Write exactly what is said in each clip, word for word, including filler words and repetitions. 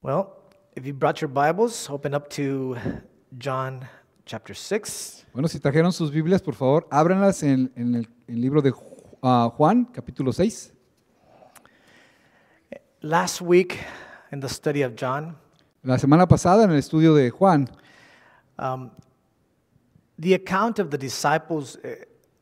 Well, if you brought your Bibles, open up to John chapter six. Bueno, si trajeron sus Biblias, por favor, ábranlas en, en el, en el libro de uh, Juan, capítulo seis. Last week in the study of John, La semana pasada, en el estudio de Juan, um, the account of the disciples uh,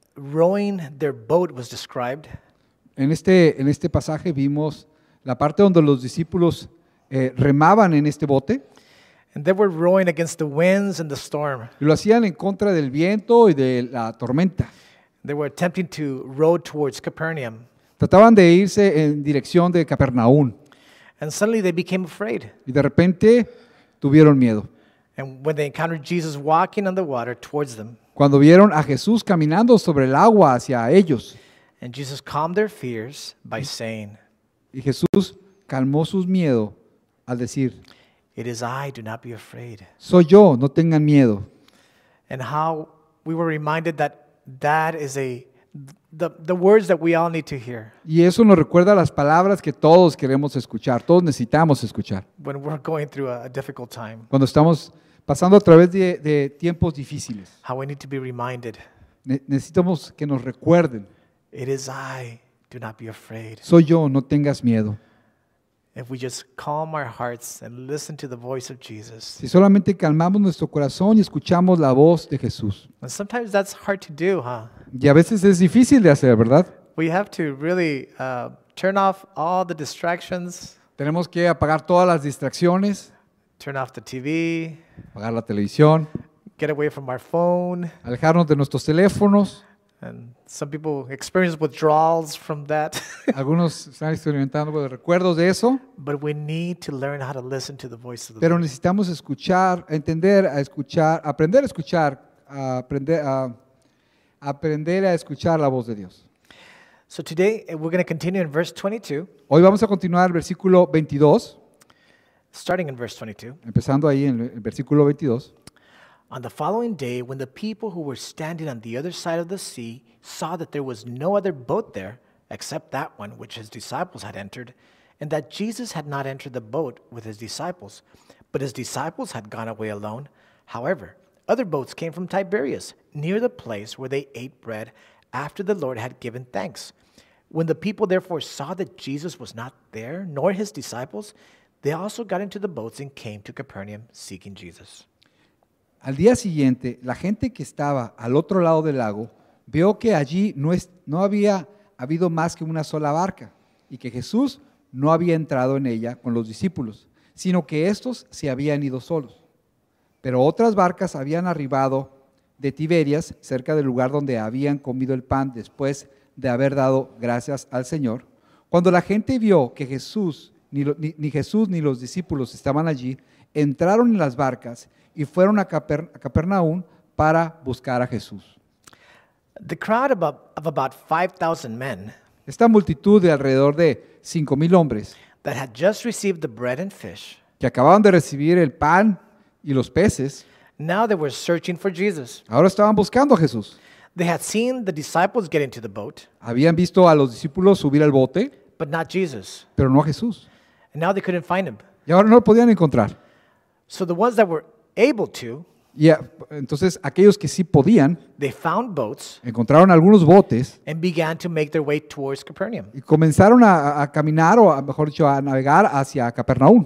rowing their boat was described. en este, en este pasaje vimos la parte donde los discípulos eh, remaban en este bote And they were rowing against the winds and the storm. y lo hacían en contra del viento y de la tormenta. They were attempting to row towards Capernaum. Trataban de irse en dirección de Capernaum And suddenly they became afraid. y de repente tuvieron miedo. And when they encountered Jesus walking on the water towards them, Cuando vieron a Jesús caminando sobre el agua hacia ellos, and Jesus calmed their fears by saying, y Jesús calmó sus miedos al decir, "It is I, do not be afraid." soy yo, no tengan miedo. And how we were reminded that that is a the, the words that we all need to hear Y eso nos recuerda las palabras que todos queremos escuchar, todos necesitamos escuchar. when we're going through a, a difficult time. Cuando estamos pasando a través de, de tiempos difíciles, How we need to be reminded, Ne- necesitamos que nos recuerden, it is I, do not be afraid. soy yo, no tengas miedo. If we just calm our hearts and listen to the voice of Jesus. Si solamente calmamos nuestro corazón y escuchamos la voz de Jesús. And sometimes that's hard to do, huh? Y a veces es difícil de hacer, ¿verdad? We have to really uh, turn off all the distractions, Tenemos que apagar todas las distracciones, turn off the T V, apagar la televisión, get away from our phone. alejarnos de nuestros teléfonos. And some people experience withdrawals from that. Algunos están experimentando pues, recuerdos de eso, But we need to learn how to listen to the voice of the pero Lord. necesitamos escuchar, entender, a escuchar, aprender a escuchar, a aprender a, aprender a escuchar la voz de Dios. So today uh, we're going to continue in verse twenty-two, Hoy vamos a continuar el versículo veintidós, starting in verse twenty-two. empezando ahí en el versículo veintidós. On the following day, when the people who were standing on the other side of the sea saw that there was no other boat there except that one which his disciples had entered, and that Jesus had not entered the boat with his disciples, but his disciples had gone away alone. However, other boats came from Tiberias, near the place where they ate bread after the Lord had given thanks. When the people therefore saw that Jesus was not there, nor his disciples, they also got into the boats and came to Capernaum seeking Jesus. Al día siguiente, la gente que estaba al otro lado del lago vio que allí no, es- no había habido más que una sola barca y que Jesús no había entrado en ella con los discípulos, sino que éstos se habían ido solos. Pero otras barcas habían arribado de Tiberias, cerca del lugar donde habían comido el pan después de haber dado gracias al Señor. Cuando la gente vio que Jesús, ni, lo- ni- ni Jesús ni los discípulos estaban allí, entraron en las barcas y fueron a, Caper- a Capernaum para buscar a Jesús. The crowd of about, of about five thousand men Esta multitud de alrededor de cinco mil hombres that had just received the bread and fish, que acababan de recibir el pan y los peces, now they were searching for Jesus. ahora estaban buscando a Jesús. They had seen the disciples get into the boat, Habían visto a los discípulos subir al bote, but not Jesus. pero no a Jesús. And now they couldn't find him. Y ahora no lo podían encontrar. So the ones that were able to, Y a- entonces aquellos que sí podían, they found boats encontraron algunos botes and began to make their way towards Capernaum. y comenzaron a, a caminar, o a, mejor dicho, a navegar hacia Capernaum.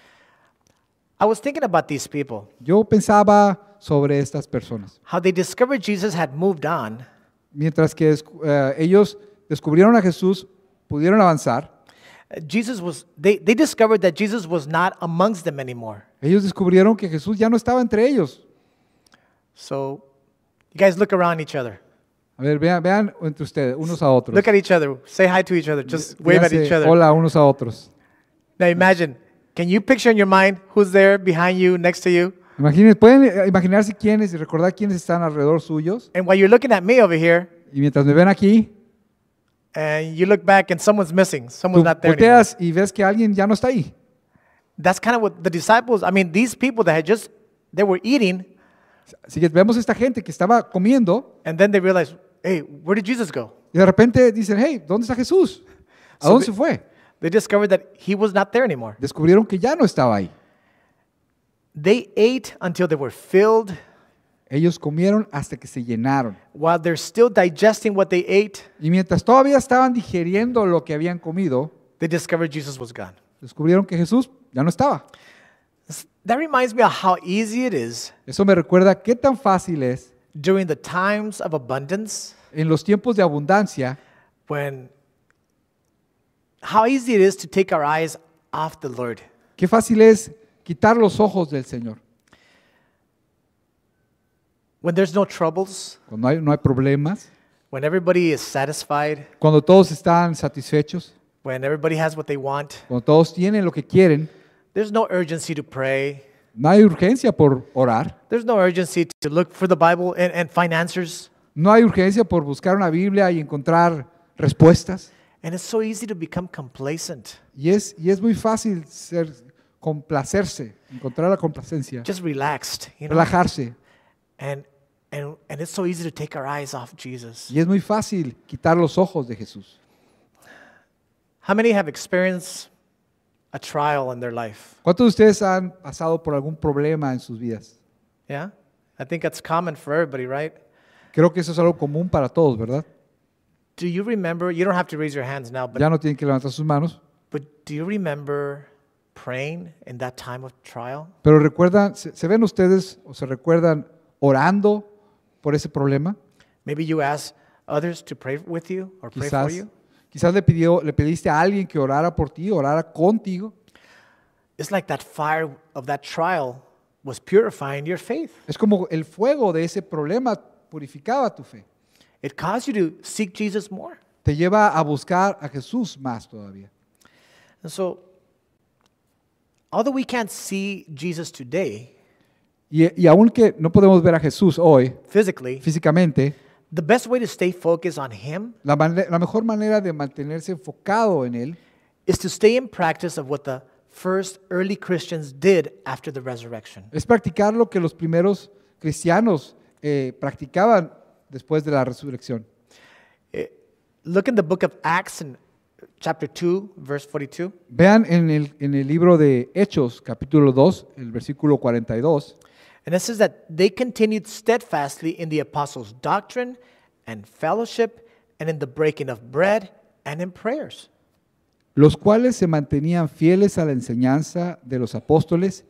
I was thinking about these people, Yo pensaba sobre estas personas. how they discovered Jesus had moved on, Mientras que descu- eh, ellos descubrieron a Jesús, pudieron avanzar, uh, Jesus was, they, they discovered that Jesus was not amongst them anymore. ellos descubrieron que Jesús ya no estaba entre ellos. So you guys look around each other. A ver, vean, vean entre ustedes, unos a otros. Look at each other. Say hi to each other. Just wave at Díganse each other. hola unos a otros. Now imagine, can you picture in your mind who's there behind you, next to you? Imaginen, pueden eh, imaginarse quiénes y recordar quiénes están alrededor suyos. And while you're looking at me over here, Y mientras me ven aquí, and you look back and someone's missing, tú someone's not there anymore. volteas y ves que alguien ya no está ahí. That's kind of what the disciples, I mean, these people that had just, they were eating, Así que vemos esta gente que estaba comiendo and then they realized, hey, where did Jesus go? y de repente dicen, hey, ¿dónde está Jesús? ¿A So dónde the- se fue? They discovered that he was not there anymore. Descubrieron que ya no estaba ahí. They ate until they were filled. Ellos comieron hasta que se llenaron. While they're still digesting what they ate, Y mientras todavía estaban digiriendo lo que habían comido, they discovered Jesus was gone. descubrieron que Jesús ya no estaba. That reminds me of how easy it is Eso me recuerda qué tan fácil es during the times of abundance en los tiempos de abundancia, when how easy it is to take our eyes off the Lord. qué fácil es quitar los ojos del Señor. When there's no troubles, Cuando hay- no hay problemas, when everybody is satisfied, cuando todos están satisfechos, when everybody has what they want, cuando todos tienen lo que quieren, there's no urgency to pray. no hay urgencia por orar, There's no urgency to look for the Bible and, and find answers. no hay urgencia por buscar una Biblia y encontrar respuestas. And it's so easy to become complacent. Y es, y es muy fácil ser, complacerse, encontrar la complacencia, Just relaxed, you know. relajarse. And and and it's so easy to take our eyes off Jesus. Y es muy fácil quitar los ojos de Jesús. How many have experienced a trial in their life? ¿Cuántos de ustedes han pasado por algún problema en sus vidas? Yeah? I think that's common for everybody, right? Creo que eso es algo común para todos, ¿verdad? Do you remember, you don't have to raise your hands now, but Ya no tienen que levantar sus manos. but do you remember praying in that time of trial? Pero recuerdan, ¿se, se ven ustedes o se recuerdan orando por ese problema? Maybe you asked others to pray with you or pray for Quizás, you. quizás le, pidió, le pediste a alguien que orara por ti, orara contigo. It's like that fire of that trial was purifying your faith. Es como el fuego de ese problema purificaba tu fe. It caused you to seek Jesus more. Te lleva a buscar a Jesús más todavía. And so, although we can't see Jesus today Y, y aunque no podemos ver a Jesús hoy physically, físicamente, the best way to stay focused on Him la, mane- la mejor manera de mantenerse enfocado en Él is to stay in practice of what the first early Christians did after the resurrection. es practicar lo que los primeros cristianos eh, practicaban después de la resurrección. Eh, Look in the book of Acts in chapter two, verse forty-two. Vean en el, en el libro de Hechos, capítulo dos, el versículo cuarenta y dos. And it says that they continued steadfastly in the apostles' doctrine and fellowship and in the breaking of bread and in prayers. Los cuales se mantenían fieles a la enseñanza de los apóstoles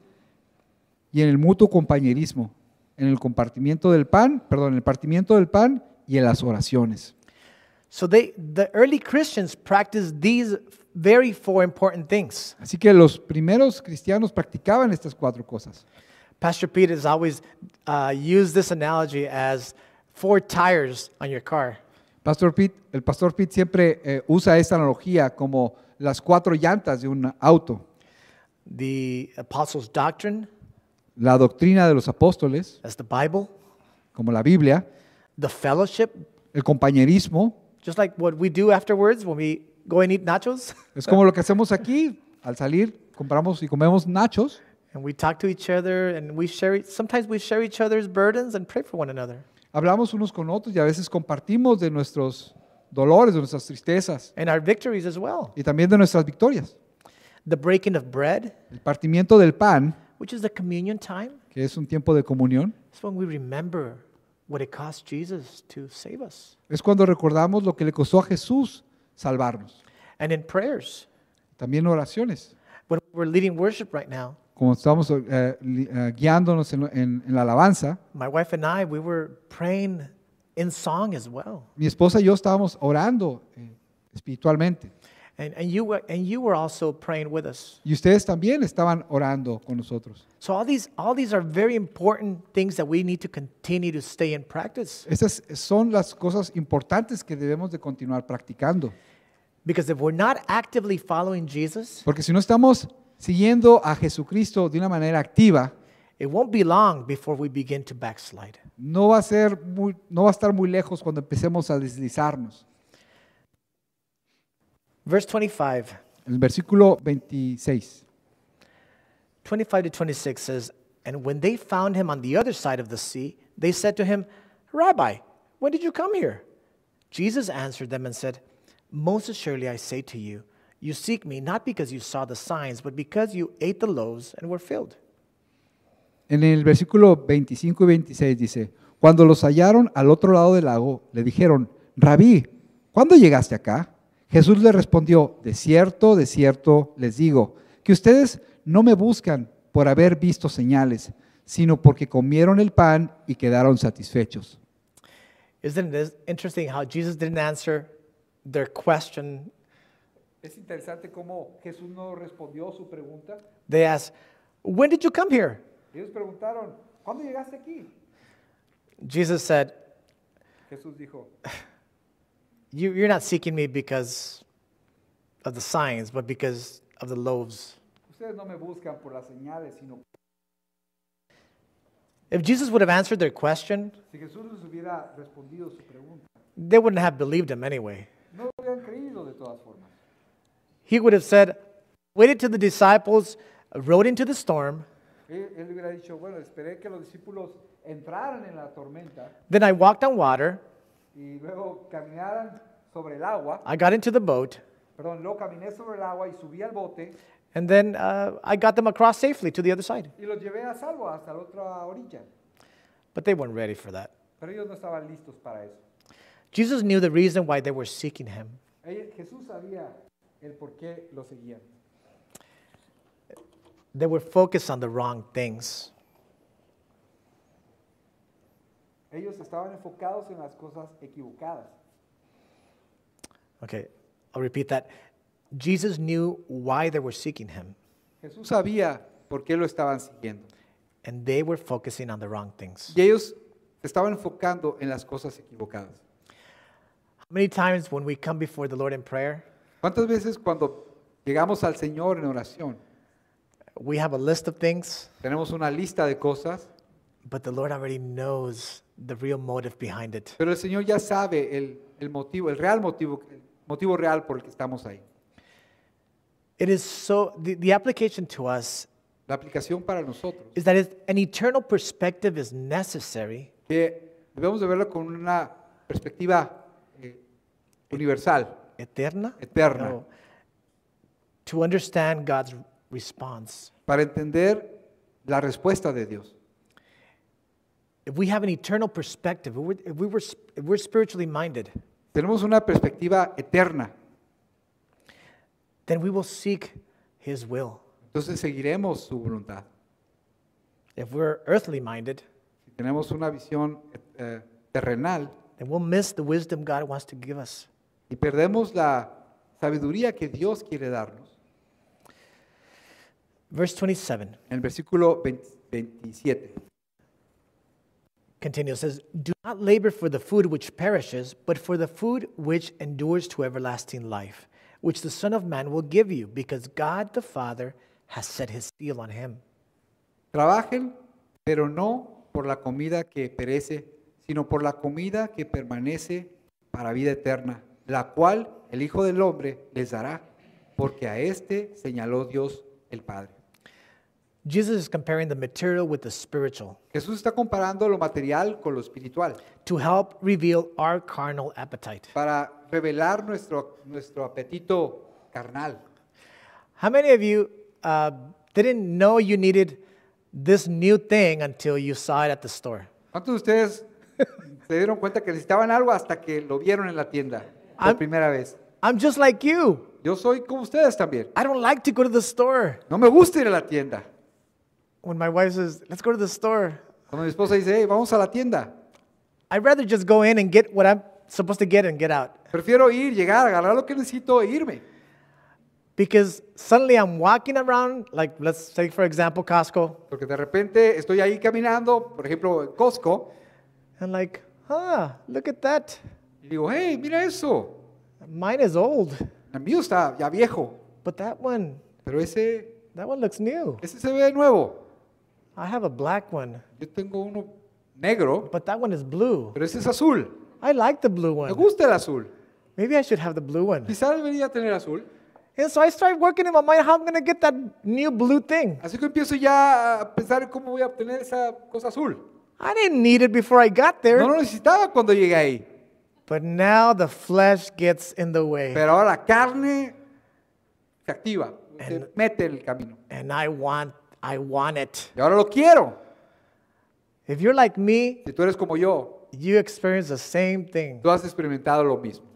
y en el mutuo compañerismo, en el compartimiento del pan, perdón, en el partimiento del pan y en las oraciones. So they, the early Christians practiced these very four important things. Así que los primeros cristianos practicaban estas cuatro cosas. Pastor Pete has always uh, used this analogy as four tires on your car. Pastor Pete, el pastor Pete siempre eh, usa esta analogía como las cuatro llantas de un auto. The apostles' doctrine, La doctrina de los apóstoles, that's the Bible. como la Biblia, The fellowship, el compañerismo, just like what we do afterwards when we go and eat nachos. es como lo que hacemos aquí, al salir, compramos y comemos nachos, And we talk to each other and we share, sometimes we share each other's burdens and pray for one another. hablamos unos con otros y a veces compartimos de nuestros dolores, de nuestras tristezas And our victories as well. y también de nuestras victorias. The breaking of bread, El partimiento del pan, which is the communion time, que es un tiempo de comunión, is when we remember what it cost Jesus to save us. es cuando recordamos lo que le costó a Jesús salvarnos. And in prayers, También oraciones, when we're leading worship right now, como estamos eh, li- eh, guiándonos en, en- en la alabanza, my wife and I, we were praying in song as well. mi esposa y yo estábamos orando eh, espiritualmente. And, and, you were, and you were also praying with us. Y ustedes también estaban orando con nosotros. So all these, all these are very important things that we need to continue to stay in practice. Esas son las cosas importantes que debemos de continuar practicando. Because if we're not actively following Jesus, Porque si no estamos siguiendo a Jesucristo de una manera activa, it won't be long before we begin to backslide. no va a ser muy, no va a estar muy lejos cuando empecemos a deslizarnos. Verse twenty-five, El versículo veintiséis. twenty-five to twenty-six says, And when they found him on the other side of the sea, they said to him, Rabbi, when did you come here? Jesus answered them and said, Most assuredly I say to you, You seek me not because you saw the signs, but because you ate the loaves and were filled. En el versículo veinticinco y veintiséis dice, cuando los hallaron al otro lado del lago, le dijeron, Rabí, ¿cuándo llegaste acá? Jesús le respondió, de cierto, de cierto les digo, que ustedes no me buscan por haber visto señales, sino porque comieron el pan y quedaron satisfechos. Isn't it interesting how Jesus didn't answer their question? Es interesante cómo Jesús no respondió su pregunta. They asked, when did you come here? Ellos preguntaron, ¿cuándo llegaste aquí? Jesus said, Jesús dijo, you, you're not seeking me because of the signs, but because of the loaves. ustedes no me buscan por las señales, sino If Jesus would have answered their question, si Jesús les hubiera respondido su pregunta, they wouldn't have believed him anyway. no lo hubieran creído de todas formas. He would have said, waited till the disciples rode into the storm, Él, él hubiera dicho, bueno, esperé que los discípulos entraran en la tormenta then I walked on water, y luego caminaran sobre el agua, I got into the boat, perdón, luego caminé sobre el agua y subí al bote and then uh, I got them across safely to the other side. y los llevé a salvo hasta la otra orilla. But they weren't ready for that. Pero ellos no estaban listos para eso. Jesus knew the reason why they were seeking him. Ell- Jesús sabía el por qué lo seguían. They were focused on the wrong things. Ellos estaban enfocados en las cosas equivocadas. Okay, I'll repeat that. Jesus knew why they were seeking him, Jesús sabía por qué lo estaban siguiendo. and they were focusing on the wrong things. Y ellos se estaban enfocando en las cosas equivocadas. How many times when we come before the Lord in prayer, ¿Cuántas veces cuando llegamos al Señor en oración, we have a list of things, tenemos una lista de cosas, but the Lord already knows the real motive behind it? pero el Señor ya sabe el, el motivo, el real motivo, el motivo real por el que estamos ahí? It is so, the, the application to us La aplicación para nosotros, is that it, an eternal perspective is necessary que debemos de verlo con una perspectiva eh, universal, eterna, eterna, No. to understand God's response. para entender la respuesta de Dios. If we have an eternal perspective, if we're, if we were, sp- if we're spiritually minded, Tenemos una perspectiva eterna, then we will seek His will. entonces seguiremos su voluntad. If we're earthly minded, Si tenemos una visión eh, terrenal then we'll miss the wisdom God wants to give us. y perdemos la sabiduría que Dios quiere darnos. Verse twenty-seven En el versículo veinte veintisiete continues, says, do not labor for the food which perishes, but for the food which endures to everlasting life, which the Son of Man will give you, because God the Father has set His seal on Him. Trabajen, pero no por la comida que perece, sino por la comida que permanece para vida eterna, la cual el Hijo del Hombre les dará, porque a éste señaló Dios el Padre. Jesus is comparing the material with the spiritual Jesús está comparando lo material con lo espiritual to help reveal our carnal appetite. para revelar nuestro, nuestro apetito carnal. How many of you uh, didn't know you needed this new thing until you saw it at the store? ¿Cuántos de ustedes se dieron cuenta que necesitaban algo hasta que lo vieron en la tienda por I'm- primera vez? I'm just like you. Yo soy como ustedes también. I don't like to go to the store. No me gusta ir a la tienda. When my wife says, let's go to the store, Cuando mi esposa dice, hey, vamos a la tienda, I'd rather just go in and get what I'm supposed to get and get out. prefiero ir, llegar, agarrar lo que necesito e irme. Because suddenly I'm walking around, like let's take for example Costco, Porque de repente estoy ahí caminando, por ejemplo, en Costco, and like, huh, look at that. y digo, hey, mira eso. Mine is old, El mío está ya viejo, but that one, pero ese, that one looks new. ese se ve nuevo. I have a black one, Yo tengo uno negro, but that one is blue. pero ese es azul. I like the blue Me one. gusta el azul. Maybe I should have the blue one. Quizá debería tener azul. And so I start working in my mind how I'm going to get that new blue thing. Así que empiezo ya a pensar en cómo voy a obtener esa cosa azul. I didn't need it before I got there, No lo necesitaba cuando llegué ahí. but now the flesh gets in the way. Pero ahora la carne se activa, se And- mete en el camino. and I want, I want it. Y ahora lo quiero. If you're like me, Si tú eres como yo, you experience the same thing. tú has experimentado lo mismo.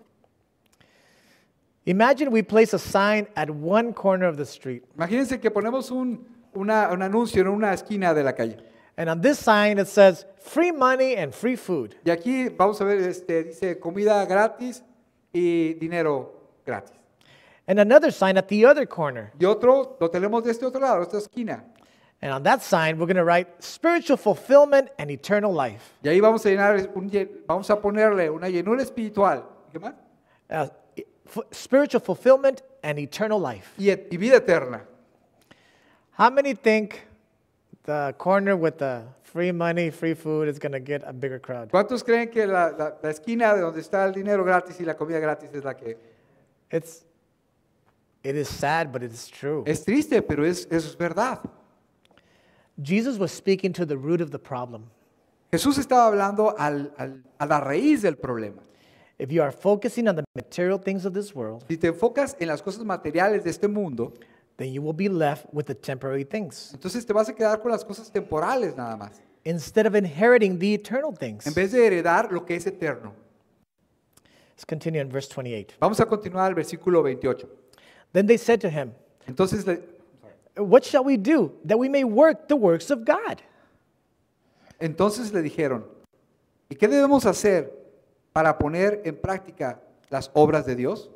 Imagine we place a sign at one corner of the street, Imagínense que ponemos un, una- un anuncio en una esquina de la calle. and on this sign it says free money and free food. Y aquí vamos a ver, este, dice comida gratis y dinero gratis. And another sign at the other corner. Y otro lo tenemos de este otro lado, de esta esquina. And on that sign, we're going to write spiritual fulfillment and eternal life. Y ahí vamos a llenar, un lle- vamos a ponerle una llenura espiritual. ¿Qué más? Uh, f- spiritual fulfillment and eternal life. Y, et- y vida eterna. How many think the corner with the free money, free food is going to get a bigger crowd? ¿Cuántos creen que la, la- la esquina de donde está el dinero gratis y la comida gratis es la que It's, it is sad, but it is true. es triste, pero es, eso es verdad? Jesus was speaking to the root of the problem. Jesús estaba hablando al- al- a la raíz del problema. If you are focusing on the material things of this world, Si te enfocas en las cosas materiales de este mundo, then you will be left with the temporary things entonces te vas a quedar con las cosas temporales nada más, instead of inheriting the eternal things. en vez de heredar lo que es eterno. Let's continue in verse twenty-eight. Vamos a continuar al versículo veintiocho. Then they said to him, Entonces, le- what shall we do that we may work the works of God? entonces le dijeron, ¿y qué debemos hacer para poner en práctica las obras de Dios?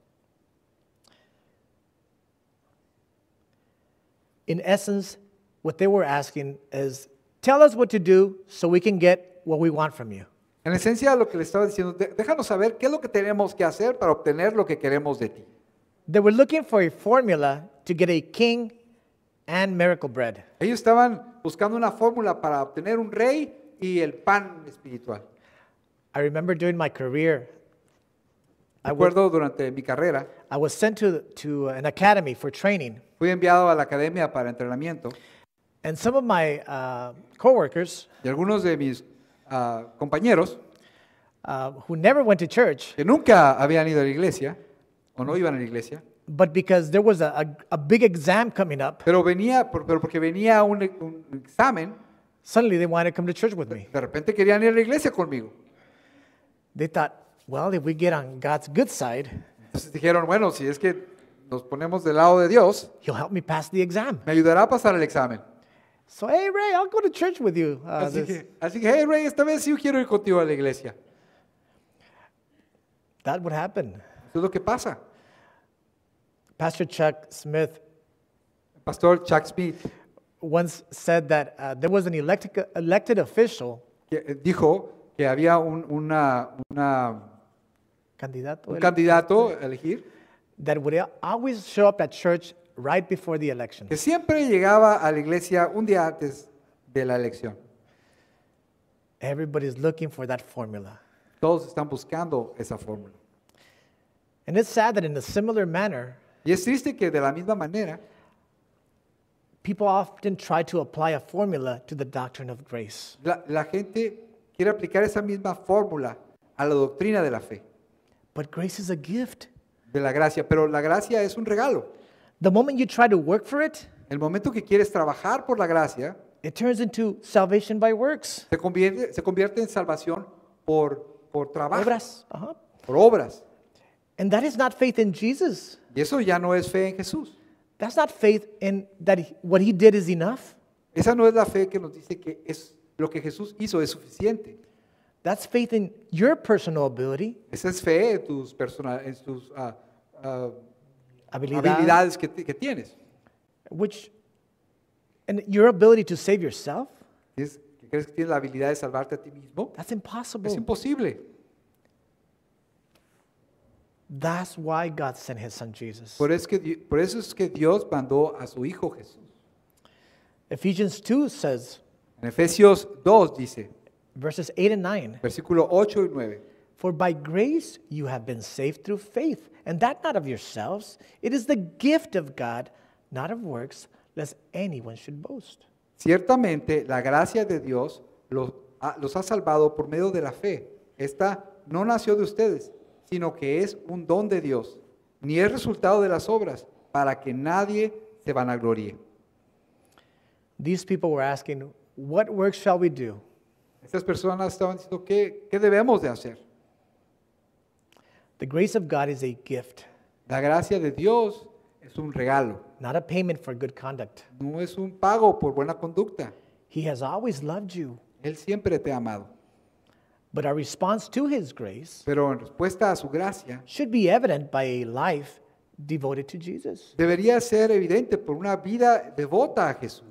In essence, what they were asking is, tell us what to do so we can get what we want from you. En esencia, lo que le estaba diciendo, "De- déjanos saber qué es lo que tenemos que hacer para obtener lo que queremos de ti. They were looking for a formula to get a king and miracle bread. Ellos estaban buscando una fórmula para obtener un rey y el pan espiritual. I remember during my career, I was, Recuerdo durante mi carrera, I was sent to, to an academy for training, fui enviado a la academia para entrenamiento and some of my uh, coworkers y algunos de mis ah, compañeros uh, who never went to church, que nunca habían ido a la iglesia o no iban a la iglesia, but because there was a, a, a big exam coming up, pero venía, por- pero porque venía un, un examen, suddenly they wanted to come to church with me. de repente querían ir a la iglesia conmigo. They thought, well, if we get on God's good side, Entonces dijeron, bueno, si es que nos ponemos del lado de Dios, He'll help me pass the exam. me ayudará a pasar el examen. So, hey, Ray, I'll go to church with you. uh, Así this- que, así que, hey Ray, esta vez sí quiero ir contigo a la iglesia. That would happen. Eso es lo que pasa. Pastor Chuck Smith El pastor Chuck Smith once said that uh, there was an elected, elected official, que, eh, dijo que había un, una, una- candidato, un candidato a elegir that would always show up at church right before the election. que siempre llegaba a la iglesia un día antes de la elección. Everybody's looking for that formula. Todos están buscando esa fórmula. And it's sad that in a similar manner, Y es triste que de la misma manera people often try to apply a formula to the doctrine of grace. la, la gente quiere aplicar esa misma fórmula a la doctrina de la fe, But grace is a gift. de la gracia, pero la gracia es un regalo. The moment you try to work for it, El momento que quieres trabajar por la gracia, it turns into salvation by works. se convierte, se convierte en salvación por, por trabajo, Obras. Uh-huh. por obras. And that is not faith in Jesus. Y eso ya no es fe en Jesús. That's not faith in that he- what he did is enough. Esa no es la fe que nos dice que es lo que Jesús hizo es suficiente. That's faith in your personal ability, Esa es fe en tus, persona- en tus ah, ah, habilidad, habilidades que, ti- que tienes. which, and your ability to save yourself. ¿Es- que ¿Crees que tienes la habilidad de salvarte a ti mismo? That's impossible. Es imposible. That's why God sent his son Jesus. Por eso, es que, Di- por eso es que Dios mandó a su Hijo Jesús. Ephesians two says, En Efesios dos dice, verses eight and nine, versículo ocho y nueve, for by grace you have been saved through faith, and that not of yourselves. It is the gift of God, not of works, lest anyone should boast. ciertamente la gracia de Dios los ha, los ha salvado por medio de la fe. Esta no nació de ustedes, sino que es un don de Dios, ni es resultado de las obras, para que nadie se vanaglorie. These people were asking, what works shall we do? Estas personas estaban diciendo, ¿qué, qué debemos de hacer? The grace of God is a gift, La gracia de Dios es un regalo, not a payment for good conduct. no es un pago por buena conducta. He has always loved you, Él siempre te ha amado. but our response to his grace Pero en respuesta a su gracia, should be evident by a life devoted to Jesus. debería ser evidente por una vida devota a Jesús.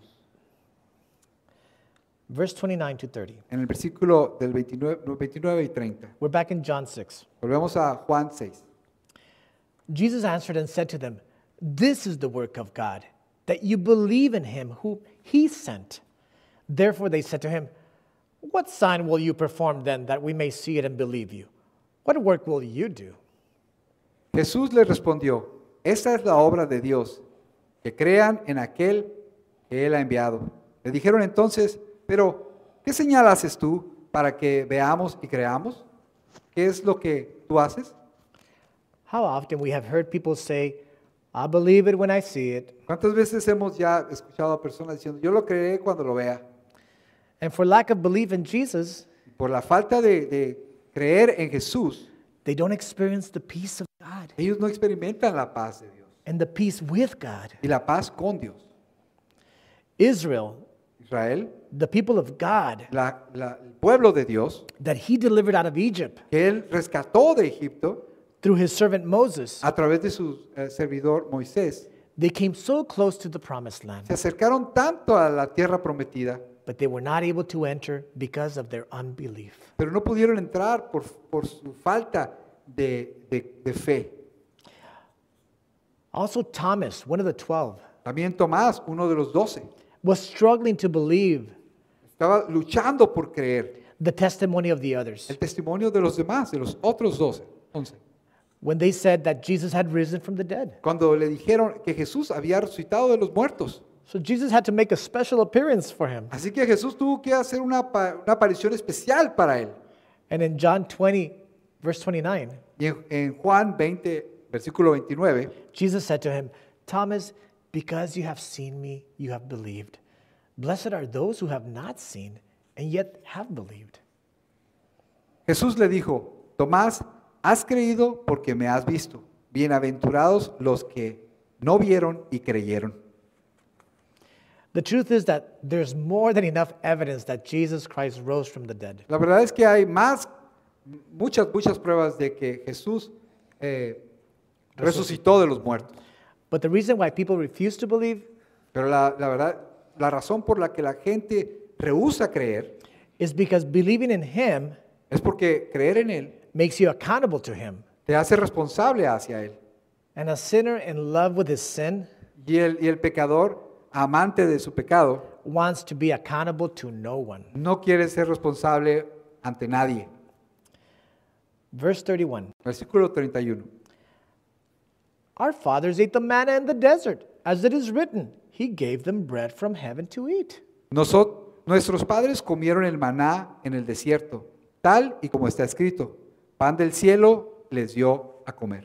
Verse twenty-nine to thirty. En el versículo del veintinueve, no, veintinueve y treinta. We're back in John six. Volvemos a Juan seis. Jesus answered and said to them, this is the work of God, that you believe in him who he sent. Therefore they said to him, what sign will you perform then that we may see it and believe you? What work will you do? Jesús le respondió, esta es la obra de Dios, que crean en aquel que Él ha enviado. Le dijeron entonces, pero ¿qué señal haces tú para que veamos y creamos? ¿Qué es lo que tú haces? How often we have heard people say, I'll believe it when I see it. ¿Cuántas veces hemos ya escuchado a personas diciendo, yo lo creeré cuando lo vea? And for lack of belief in Jesus, Por la falta de, de creer en Jesús, they don't experience the peace of God ellos no experimentan la paz de Dios and the peace with God. y la paz con Dios. Israel, Israel, the people of God la- la- el pueblo de Dios, that he delivered out of Egypt que Él rescató de Egipto through his servant Moses, a través de su eh, servidor Moisés, they came so close to the promised land, se acercaron tanto a la tierra prometida, but they were not able to enter because of their unbelief. pero no pudieron entrar por, por su falta de, de- de fe. Also, Thomas, one of the twelve, También Tomás, uno de los doce, was struggling to believe estaba luchando por creer the testimony of the others el testimonio de los demás, de los otros doce, once. when they said that Jesus had risen from the dead. Cuando le dijeron que Jesús había resucitado de los muertos. So Jesus had to make a special appearance for him. Así que Jesús tuvo que hacer una, pa- una aparición especial para él. And in John twenty, verse twenty-nine, Y en, en Juan veinte, versículo veintinueve, Jesus said to him, Thomas, because you have seen me, you have believed. Blessed are those who have not seen and yet have believed. Jesús le dijo, Tomás, has creído porque me has visto. Bienaventurados los que no vieron y creyeron. The truth is that there's more than enough evidence that Jesus Christ rose from the dead. La verdad es que hay más, muchas, muchas pruebas de que Jesús eh, resucitó de los muertos. But the reason why people refuse to believe Pero la, la verdad, la razón por la que la gente rehúsa creer is because believing in him es porque creer en Él makes you accountable to him. te hace responsable hacia Él. And a sinner in love with his sin Y el, y el pecador, amante de su pecado, wants to be accountable to no one. no quiere ser responsable ante nadie. Verse thirty-one. Versículo treinta y uno. Our fathers ate the manna in the desert, as it is written, he gave them bread from heaven to eat. Nosot- nuestros padres comieron el maná en el desierto, tal y como está escrito, pan del cielo les dio a comer.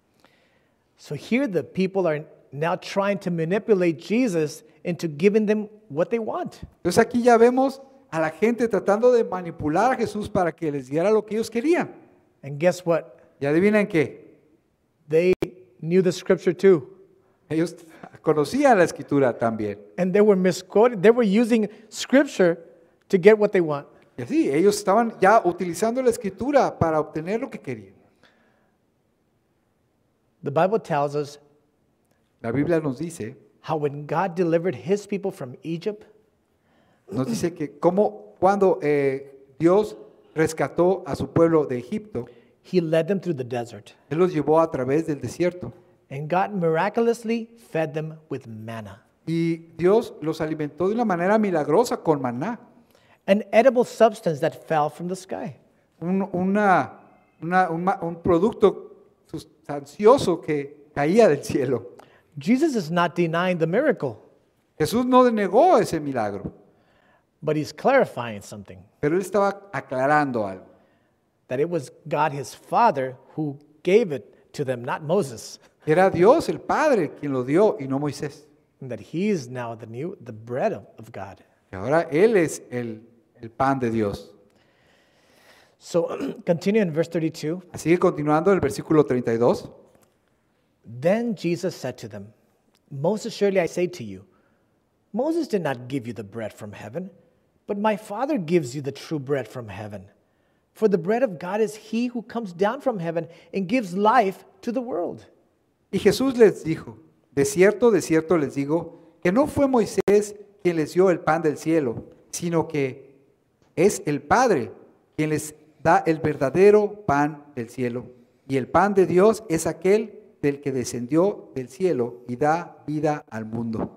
So here the people are now trying to manipulate Jesus into giving them what they want. Entonces aquí ya vemos a la gente tratando de manipular a Jesús para que les diera lo que ellos querían. And guess what? ¿Y adivinen qué? They knew the scripture too. Ellos conocían la escritura también. And they were misquoted. They were using scripture to get what they want. Y así, ellos estaban ya utilizando la escritura para obtener lo que querían. The Bible tells us La Biblia nos dice, how when God delivered his people from Egypt, nos dice que como cuando eh, Dios rescató a su pueblo de Egipto, he led them through the desert. Él los llevó a través del desierto. And God miraculously fed them with manna, Y Dios los alimentó de una manera milagrosa con maná, an edible substance that fell from the sky. un, una, una- un, ma- un producto sustancioso que caía del cielo. Jesus is not denying the miracle, Jesús no denegó ese milagro, but he's clarifying something, pero Él estaba aclarando algo, that it was God his Father who gave it to them, not Moses, Era Dios el Padre quien lo dio y no Moisés. and that he is now the new, the bread of, of God. Y ahora Él es el, el pan de Dios. So continue in verse thirty-two. Así que continuando el versículo treinta y dos. Then Jesus said to them, most assuredly I say to you, Moses did not give you the bread from heaven, but my Father gives you the true bread from heaven. For the bread of God is he who comes down from heaven and gives life to the world. Y Jesús les dijo, de cierto, de cierto les digo, que no fue Moisés quien les dio el pan del cielo, sino que es el Padre quien les da el verdadero pan del cielo. Y el pan de Dios es aquel del que descendió del cielo y da vida al mundo.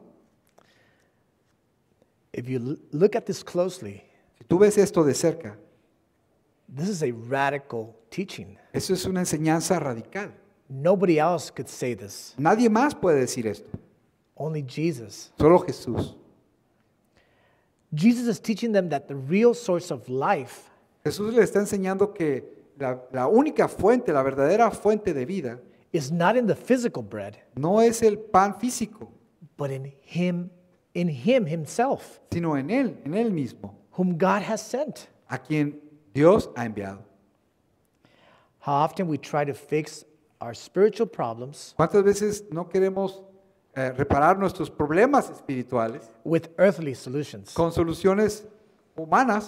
If you l- look at this closely, Si tú ves esto de cerca, this is a radical teaching. eso es una enseñanza radical. Nobody else could say this, Nadie más puede decir esto, only Jesus. solo Jesús. Jesus is teaching them that the real source of life Jesús le está enseñando que la, la única fuente, la verdadera fuente de vida, is not in the physical bread, no es el pan físico, but in him, in him himself, sino en Él, en Él mismo, whom God has sent. a quien Dios ha enviado. How often we try to fix our spiritual problems ¿Cuántas veces no queremos eh, reparar nuestros problemas espirituales with earthly solutions. con soluciones humanas?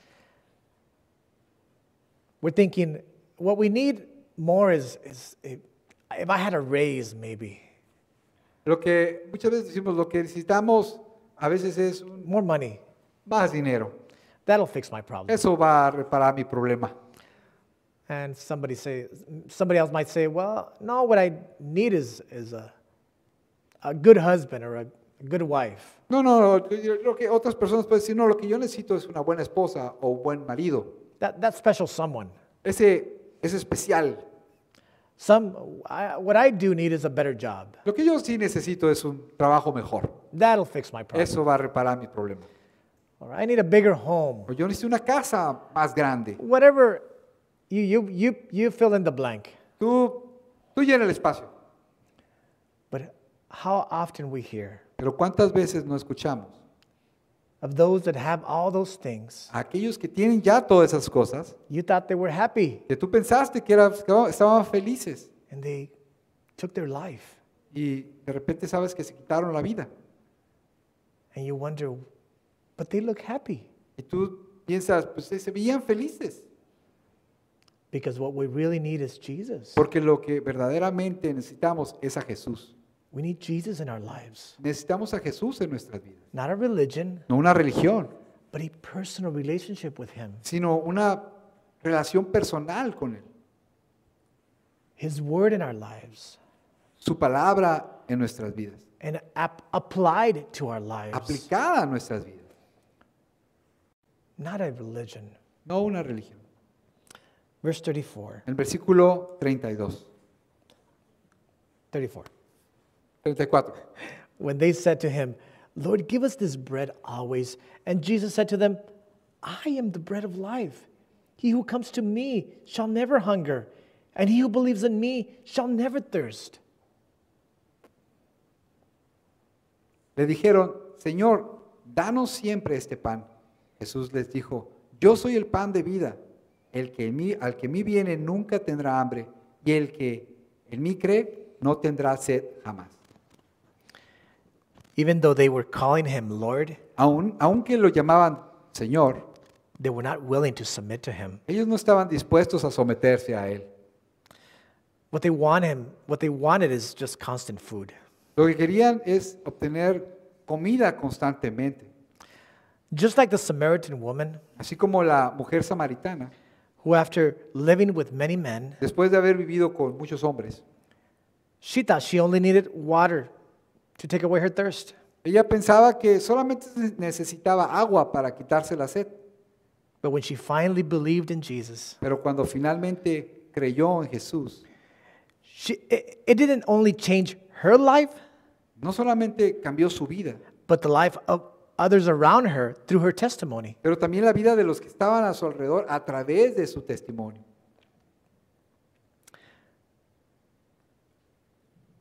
We're thinking what we need more is, is if if I had a raise, maybe Lo que muchas veces decimos, lo que necesitamos a veces es un- more money. más dinero. That'll fix my problem. Eso va a reparar mi problema. And somebody say, somebody else might say, well, no, what I need is, is a, a good husband or a, good wife. No, no, no, yo- yo- lo que otras personas pueden decir, no, lo que yo necesito es una buena esposa o un buen marido. That, that special someone. Ese es especial. Some, I, what I do need is a better job. Lo que yo sí necesito es un trabajo mejor. That'll fix my problem. Eso va a reparar mi problema. Or I need a bigger home. O yo necesito una casa más grande. Whatever, you, you, you, you fill in the blank. Tú, tú llena el espacio. But how often we hear Pero ¿cuántas veces no escuchamos of those that have all those things, a aquellos que tienen ya todas esas cosas, you thought they were happy que tú pensaste que era- que estaban felices and they took their life. y de repente sabes que se quitaron la vida? And you wonder, but they look happy. Y tú piensas, pues se veían felices. Because what we really need is Jesus. Porque lo que verdaderamente necesitamos es a Jesús. We need Jesus in our lives. Necesitamos a Jesús en nuestras vidas. Not a religion, No una religión, but a personal relationship with Him. sino una relación personal con Él. His word in our lives Su palabra en nuestras vidas. and ap- applied to our lives. Aplicada a nuestras vidas. Not a religion. No una religión. Verse thirty-four. El versículo treinta y dos. thirty-four. treinta y cuatro. When they said to him, Lord, give us this bread always. And Jesus said to them, I am the bread of life. He who comes to me shall never hunger, and he who believes in me shall never thirst. Le dijeron, Señor, danos siempre este pan. Jesús les dijo, yo soy el pan de vida. El que en mí, al que en mí viene nunca tendrá hambre, y el que en mí cree no tendrá sed jamás. Even though they were calling him Lord, Aun, aunque lo llamaban Señor, they were not willing to submit to him. ellos no estaban dispuestos a someterse a Él. What they want him, what they wanted is just constant food. Lo que querían es obtener comida constantemente. Just like the Samaritan woman, Así como la mujer samaritana, who after living with many men, después de haber vivido con muchos hombres, she thought she only needed water to take away her thirst. ella pensaba que solamente necesitaba agua para quitarse la sed. But when she finally believed in Jesus, Pero cuando finalmente creyó en Jesús, she, it, it didn't only change her life, no solamente cambió su vida, but the life of others around her through her testimony. pero también la vida de los que estaban a su alrededor a través de su testimonio.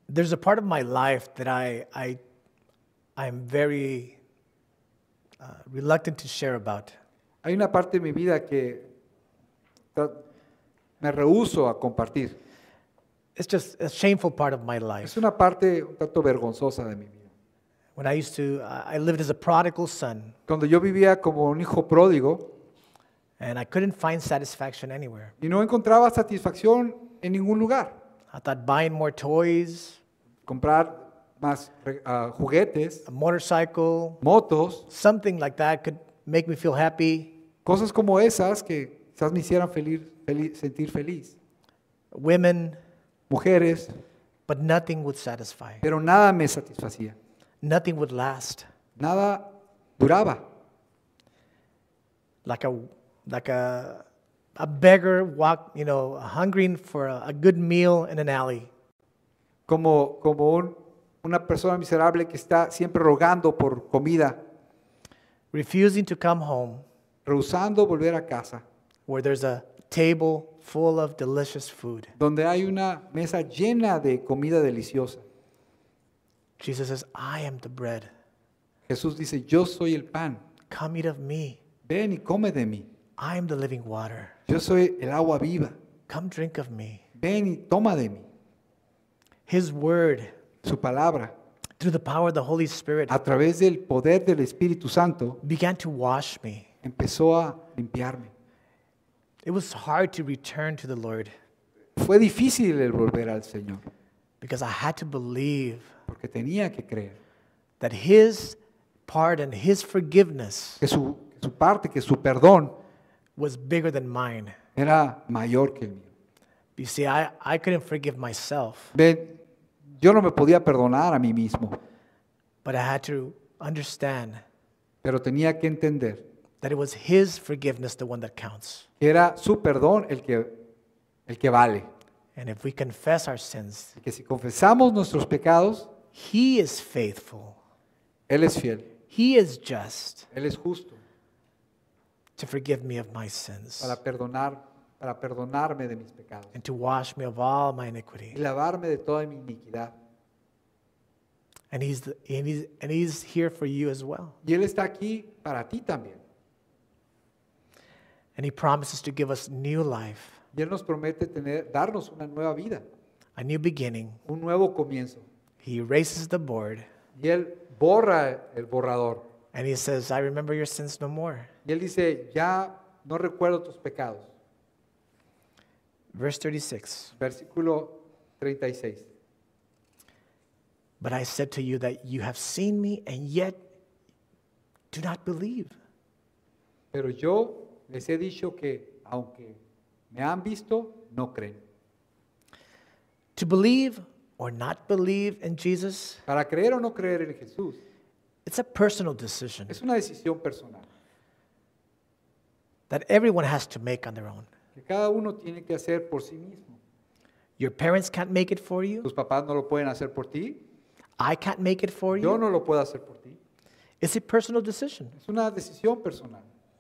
there's a part of my life that I, I, I'm very uh, reluctant to share about. Hay una parte de mi vida que tra- me rehúso a compartir. It's just a shameful part of my life. Es una parte un tanto vergonzosa de mi vida. When I used to, I lived as a prodigal son, Cuando yo vivía como un hijo pródigo and I couldn't find satisfaction anywhere. y no encontraba satisfacción en ningún lugar. I thought buying more toys, Comprar más re- ah, juguetes, a motorcycle, motos, something like that could make me feel happy. cosas como esas que quizás me hicieran feliz, feliz- sentir feliz. Women, Mujeres, but nothing would satisfy. pero nada me satisfacía. Nothing would last. Nada duraba. Like a like a a beggar walk, you know, hungering for a, a good meal in an alley. Como, como un- una persona miserable que está siempre rogando por comida, Refusing to come home rehusando volver a casa, where there's a table full of delicious food. donde hay una mesa llena de comida deliciosa. Jesus says, I am the bread. Jesús dice, yo soy el pan, Come eat of me. ven y come de mí. I am the living water. Yo soy el agua viva, Come drink of me. ven y toma de mí. His word, Su palabra, through the power of the Holy Spirit, a través del poder del Espíritu Santo, began to wash me. empezó a limpiarme. It was hard to return to the Lord Fue difícil el volver al Señor, because I had to believe porque tenía que creer that His pardon, His forgiveness que su, que su parte, que su perdón was bigger than mine. era mayor que el mío. You see, I, I couldn't forgive myself, Ven, yo no me podía perdonar a mí mismo, but I had to understand pero tenía que entender that it was His forgiveness, the one that counts. que era su perdón el que, el que vale. And if we confess our sins, Y que si confesamos nuestros pecados, He is faithful, Él es fiel, He is just Él es justo to forgive me of my sins para perdonar, para perdonarme de mis pecados and to wash me of all my y iniquity. lavarme de toda mi iniquidad. And he's, the, and, he's, and he's here for you as well. Y Él está aquí para ti también. And He promises to give us new life, Y Él nos promete tener, darnos una nueva vida, a new beginning. un nuevo comienzo. He erases the board Y Él borra el borrador. and He says, I remember your sins no more. Y Él dice, ya no recuerdo tus pecados. Verse thirty-six. Versículo treinta y seis. But I said to you that you have seen me and yet do not believe. Pero yo les he dicho que, aunque me han visto, no creen. To believe or not believe in Jesus, Para creer o no creer en Jesús, it's a personal decision es una decisión personal, that everyone has to make on their own. que cada uno tiene que hacer por sí mismo. Your parents can't make it for you. Tus papás no lo pueden hacer por ti, I can't make it for yo you. no lo puedo hacer por ti. It's a personal decision. Es una decisión personal.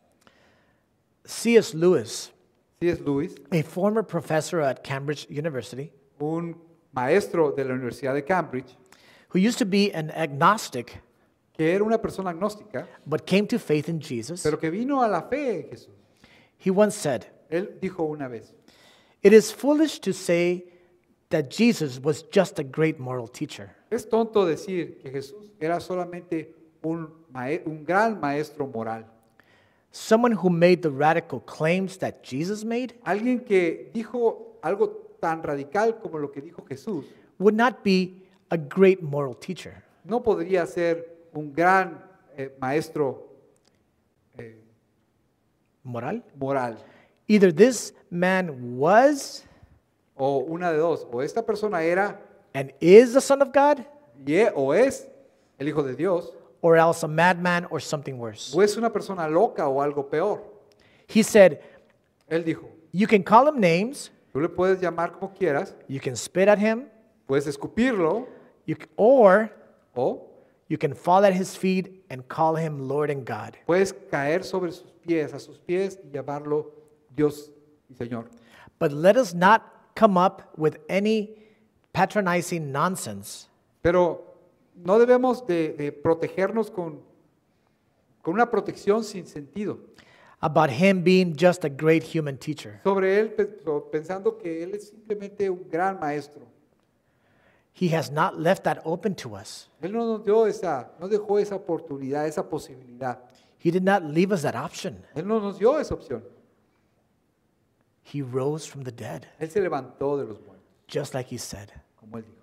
C S. Lewis, C S. Lewis, a former professor at Cambridge University, un maestro de la Universidad de Cambridge, who used to be an agnostic que era una persona agnóstica, but came to faith in Jesus, pero que vino a la fe en Jesús. he once said, Él dijo una vez, "It is foolish to say that Jesus was just a great moral teacher. es tonto decir que Jesús era solamente un, mae- un gran maestro moral. Someone who made the radical claims that Jesus made Alguien que dijo algo tan radical como lo que dijo Jesús, would not be a great moral teacher. no podría ser un gran eh, maestro eh, Moral? moral. Either this man was O una de dos, o esta persona era and is the Son of God, y e- o es el Hijo de Dios, or else a madman or something worse." o es una persona loca o algo peor. He said, Él dijo, "You can call him names, tú le puedes llamar como quieras, you can spit at him, puedes escupirlo, you c- or o you can fall at his feet and call him Lord and God." puedes caer sobre sus pies, a sus pies y llamarlo Dios y Señor. But let us not come up with any patronizing nonsense Pero no debemos de, de protegernos con, con una protección sin sentido about him being just a great human teacher. sobre él, pe- so- pensando que él es simplemente un gran maestro. He has not left that open to us. Él no nos dio esa, no dejó esa oportunidad, esa posibilidad. He did not leave us that option. Él no nos dio esa opción. He rose from the dead, Él se levantó de los muertos, just like he said. como él dijo.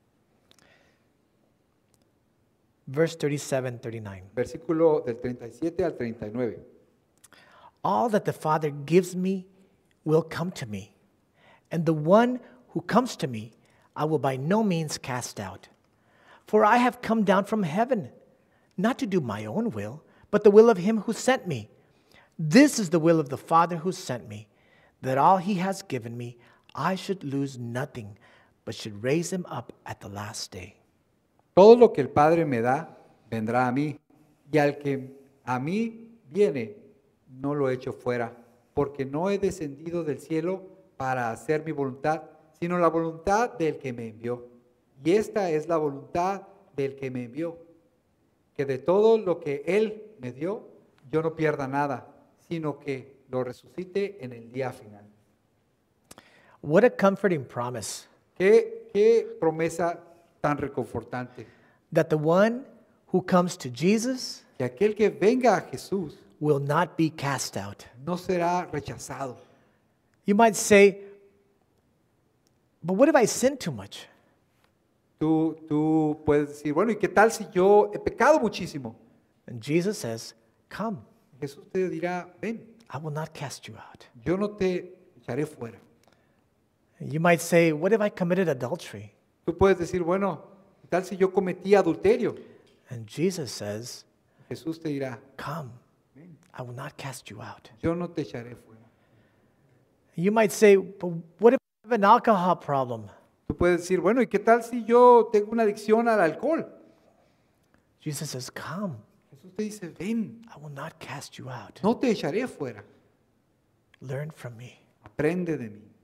Verse thirty-seven, thirty-nine. Versículo del treinta y siete al treinta y nueve. All that the Father gives me will come to me, and the one who comes to me I will by no means cast out. For I have come down from heaven, not to do my own will, but the will of him who sent me. This is the will of the Father who sent me, that all he has given me I should lose nothing, but should raise him up at the last day. Todo lo que el Padre me da, vendrá a mí, y al que a mí viene, no lo echo fuera, porque no he descendido del cielo para hacer mi voluntad, sino la voluntad del que me envió. Y esta es la voluntad del que me envió, que de todo lo que Él me dio, yo no pierda nada, sino que lo resucite en el día final. What a comforting promise Qué, qué promesa tan reconfortante. that the one who comes to Jesus Que aquel que venga a Jesús will not be cast out. no será rechazado. You might say, but what if I sin too much? Tú, tú puedes decir, bueno, ¿y qué tal si yo he pecado muchísimo? And Jesus says, come, Jesús te dirá, ven, I will not cast you out. yo no te echaré fuera. You might say, what if I committed adultery? Tú puedes decir, bueno, ¿qué tal si yo cometí adulterio? And Jesus says, Jesús te dirá, come, I will not cast you out. yo no te echaré fuera. You might say, but what if I have an alcohol problem? Tú puedes decir, bueno, ¿y qué tal si yo tengo una adicción al alcohol? Jesus says, come, Jesús te dice, ven, I will not cast you out. no te echaré fuera. Learn from me. Aprende de mí.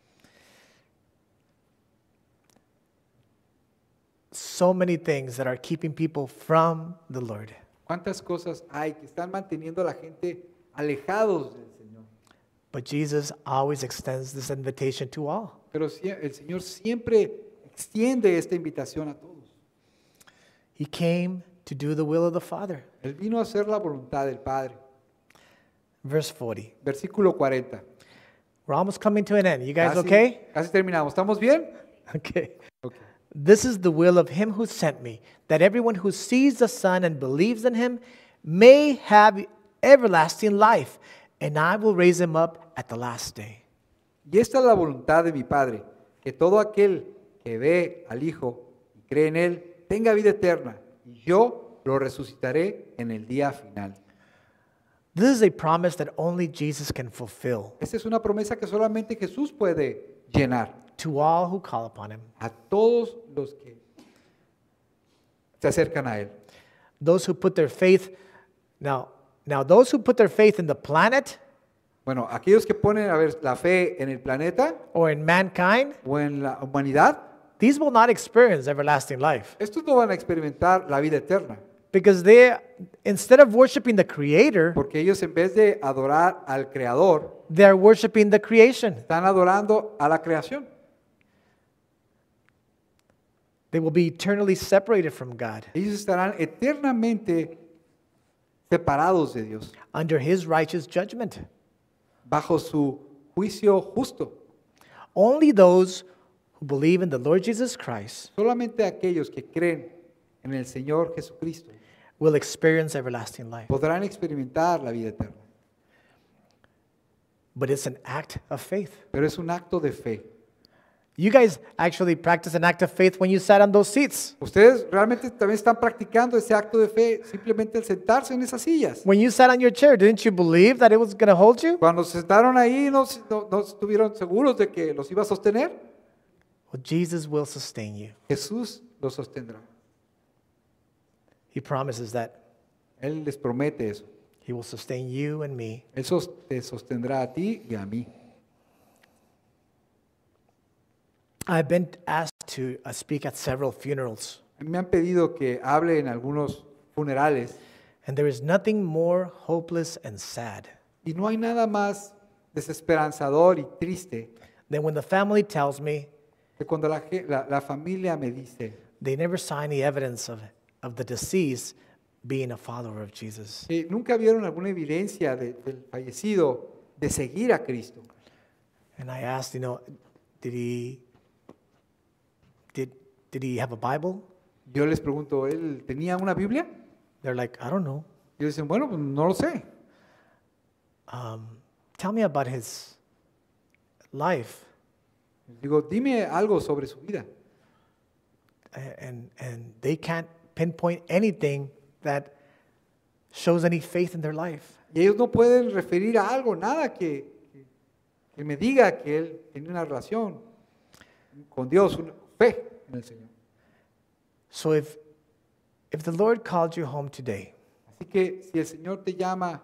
So many things that are keeping people from the Lord. ¿Cuántas cosas hay que están manteniendo a la gente alejados del Señor? But Jesus always extends this invitation to all. Pero sí, el Señor siempre extiende esta invitación a todos. He came to do the will of the Father. Él vino a hacer la voluntad del Padre. Verse forty. Versículo cuarenta. We're almost coming to an end. You guys Casi- okay? Casi terminamos. ¿Estamos bien? Okay. Ok. This is the will of him who sent me, that everyone who sees the Son and believes in him may have everlasting life, and I will raise him up at the last day. Y esta es la voluntad de mi Padre, que todo aquel que ve al Hijo y cree en Él tenga vida eterna, y yo lo resucitaré en el día final. This is a promise that only Jesus can fulfill Esta es una promesa que solamente Jesús puede llenar to all who call upon him. a todos los que se acercan a Él. Those who put their faith, now, now those who put their faith in the planet Bueno, aquellos que ponen a ver la fe en el planeta or in mankind, o en la humanidad, these will not experience everlasting life estos no van a experimentar la vida eterna, because they, instead of worshiping the Creator, porque ellos en vez de adorar al Creador, they are worshiping the creation. están adorando a la creación. They will be eternally separated from God Ellos estarán eternamente separados de Dios, under His righteous judgment. bajo su juicio justo. Only those who believe in the Lord Jesus Christ Solamente aquellos que creen en el Señor Jesucristo will experience everlasting life. podrán experimentar la vida eterna. But it's an act of faith. Pero es un acto de fe. You guys actually practice an act of faith when you sat on those seats. Ustedes realmente también están practicando ese acto de fe simplemente al sentarse en esas sillas. When you sat on your chair, didn't you believe that it was going to hold you? Cuando se sentaron ahí, ¿no, no, no estuvieron seguros de que los iba a sostener? Well, Jesus will sustain you. Jesús los sostendrá. He promises that Él les promete eso. He will sustain you and me. Él sos- te sostendrá a ti y a mí. I've been asked asked to uh, speak at several funerals, Me han pedido que hable en algunos funerales and there is nothing more hopeless and sad y no hay nada más desesperanzador y triste than when the family tells me que cuando la, ge- la- la familia me dice they never saw any evidence of, of the deceased being a follower of Jesus. que nunca vieron alguna evidencia de- del fallecido de seguir a Cristo. And I asked, you know, did he did did he have a Bible? Yo les pregunto, ¿él tenía una Biblia? They're like, I don't know. Y ellos dicen, bueno, pues no lo sé. Um, tell me about his life. Digo, dime algo sobre su vida. A- And and they can't pinpoint anything that shows any faith in their life. Y ellos no pueden referir a algo, nada que, que, que me diga que él tenía una relación con Dios, una fe en el Señor. So if if the Lord called you home today Así que si el Señor te llama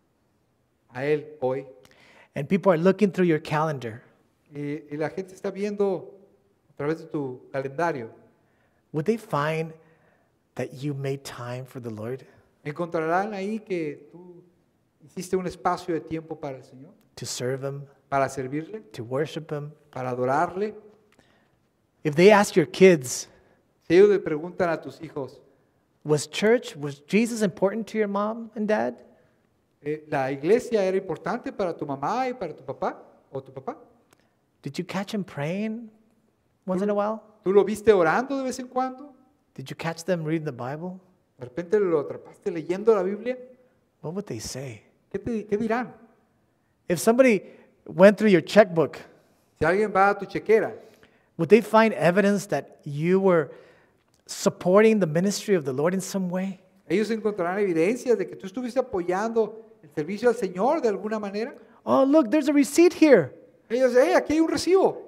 a Él hoy and people are looking through your calendar, y, y la gente está viendo a través de tu calendario, would they find that you made time for the Lord encontrarán ahí que tú hiciste un espacio de tiempo para el Señor, to serve him, para servirle, to worship him? para adorarle. If they ask your kids, Si ellos le preguntan a tus hijos, was church, was Jesus important to your mom and dad? eh, ¿la iglesia era importante para tu mamá y para tu papá o tu papá? Did you catch him praying once in a while? ¿Tú lo viste orando de vez en cuando? Did you catch them reading the Bible? ¿De repente lo atrapaste leyendo la Biblia? What would they say? ¿Qué, te- qué dirán? If somebody went through your checkbook, Si alguien va a tu chequera, would they find evidence that you were supporting the ministry of the Lord in some way? ellos encontrarán evidencias de que tú estuviste apoyando el servicio al Señor de alguna manera. Oh, look, there's a receipt here. Ellos, hey, aquí hay un recibo.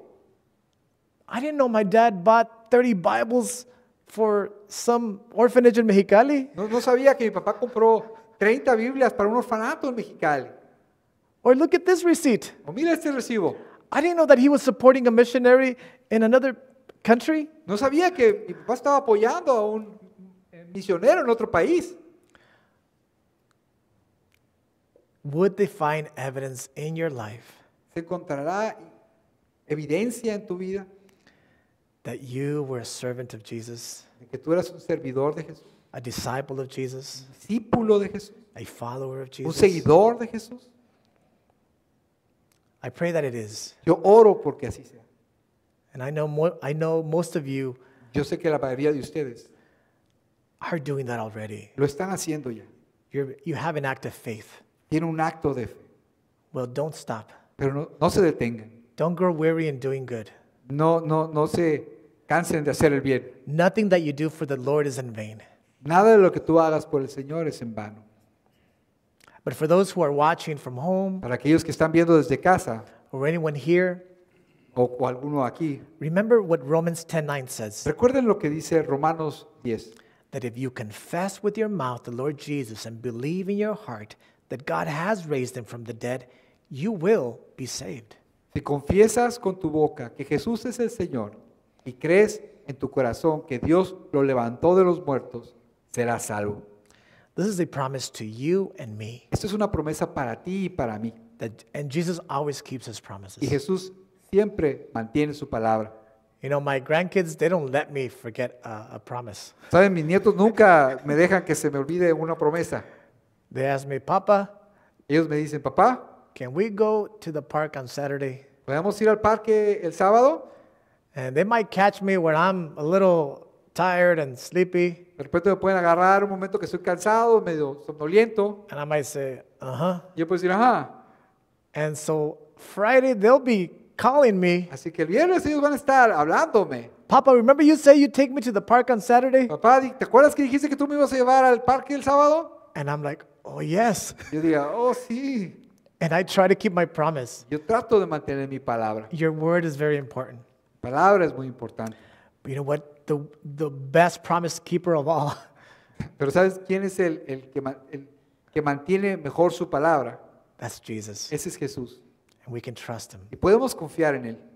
I didn't know my dad bought thirty Bibles for some orphanage in Mexicali. No, no sabía que mi papá compró treinta Biblias para un orfanato en Mexicali. Or look at this receipt. O mira este recibo. I didn't know that he was supporting a missionary in another country. No sabía que mi papá estaba apoyando a un misionero en otro país. Would they find evidence in your life Se encontrará evidencia en tu vida that you were a servant of Jesus, de que tú eras un servidor de Jesús, a disciple of Jesus, un discípulo de Jesús, a follower of un Jesus? seguidor de Jesús. I pray that it is. Yo oro porque así sea. And I know mo- I know most of you Yo sé que la mayoría de ustedes are doing that already. lo están haciendo ya. You're, you have an act of faith. Tiene un acto de fe, Well, don't stop. pero no, no se detengan. Don't grow weary in doing good. No, no, no se cansen de hacer el bien. Nothing that you do for the Lord is in vain. Nada de lo que tú hagas por el Señor es en vano. But for those who are watching from home Para aquellos que están viendo desde casa or anyone here, o, o alguno aquí, remember what Romans ten nine says, recuerden lo que dice Romanos diez. that if you confess with your mouth the Lord Jesus and believe in your heart that God has raised him from the dead, you will be saved. Si confiesas con tu boca que Jesús es el Señor y crees en tu corazón que Dios lo levantó de los muertos, serás salvo. This is a promise to you and me. Esto es una promesa para ti y para mí. That, and Jesus always keeps his Y promises. Jesús siempre mantiene su palabra. You know, my grandkids, they don't let me forget a, a promise. Saben, mis nietos nunca me dejan que se me olvide una promesa. They ask me, Papa, Ellos me dicen, papá, can we go to the park on Saturday? ¿podemos ir al parque el sábado? And they might catch me when I'm a little tired and sleepy. De repente me pueden agarrar un momento que estoy cansado, medio somnoliento. And I might say, uh-huh. Y yo puedo decir, ajá. And so Friday, they'll be calling me, Así que el viernes ellos van a estar hablándome. Papa, remember you said you'd take me to the park on Saturday? Papá, di- ¿te acuerdas que dijiste que tú me ibas a llevar al parque el sábado? And I'm like, oh, yes. Yo diga, oh sí. And I try to keep my promise. Yo trato de mantener mi palabra. Your word is very important. Mi palabra es muy importante. But you know what? The, the best promise keeper of all Pero ¿sabes quién es el, el que, ma- el que mantiene mejor su palabra? that's Jesus. Ese es Jesús. And we can trust him. Y podemos confiar en Él.